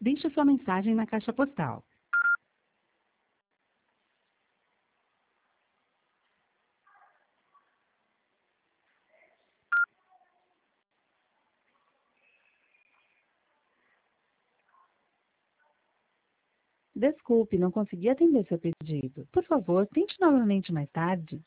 Deixe sua mensagem na caixa postal. Desculpe, não consegui atender seu pedido. Por favor, tente novamente mais tarde.